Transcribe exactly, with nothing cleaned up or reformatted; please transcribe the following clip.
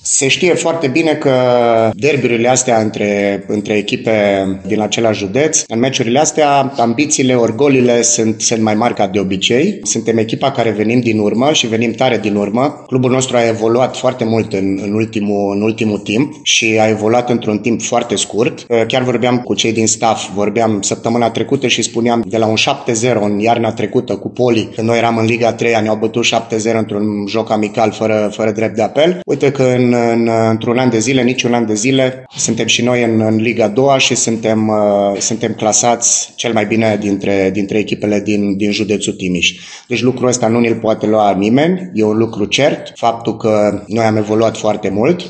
Se știe foarte bine că derbiurile astea între, între echipe din același județ, în meciurile astea, ambițiile, orgolile sunt, sunt mai mari ca de obicei. Suntem echipa care venim din urmă și venim tare din urmă. Clubul nostru a evoluat foarte mult în, în, ultimul, în ultimul timp și a evoluat într-un timp foarte scurt. Chiar vorbeam cu cei din staff, vorbeam săptămâna trecută și spuneam de la un șapte zero în iarna trecută cu Poli, când noi eram în Liga a treia, ne-au bătut șapte zero într-un joc amical fără, fără drept de apel. Uite că în În, într-un an de zile, niciun an de zile, suntem și noi în, în Liga a doua și suntem, uh, suntem clasați cel mai bine dintre, dintre echipele din, din județul Timiș. Deci lucrul ăsta nu ne-l poate lua nimeni, e un lucru cert, faptul că noi am evoluat foarte mult.